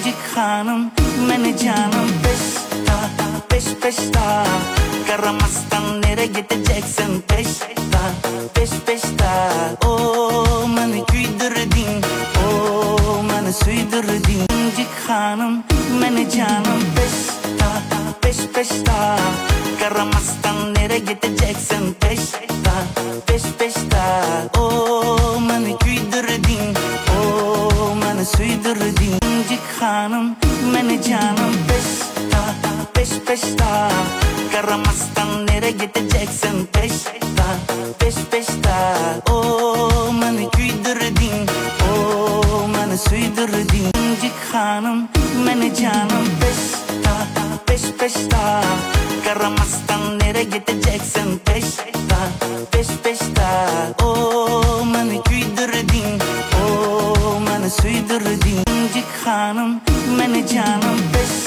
incik hanım, beni canım peş peşta. Karamazsan nereye gideceksin peşta. Oh beni güldürdün, oh beni süydürdün. İncik hanım, beni canım peşta. Karamazsan nereye gideceksin peşta. Oh beni güldürdün, oh beni süydürdün. İncik hanım, beni canım peşta. Karamazsan nereye gideceksin peşta. Oh beni güldürdün, oh beni süydürdün. İncik hanım, beni canım peşta. Karamazsan nereye gideceksin peşta. Oh beni güldürdün, oh beni süydürdün. İncik hanım, beni canım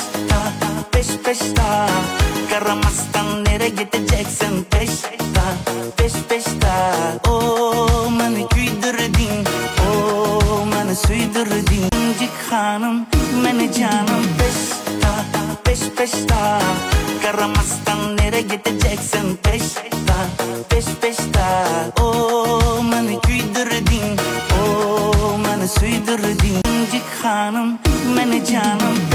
peşta. Karamazsan nereye gideceksin peşta. Oh beni güldürdün, oh beni süydürdün. İncik hanım, beni canım peşta. Karamazsan nereye gideceksin peşta. Oh beni güldürdün, oh beni süydürdün. İncik hanım, beni canım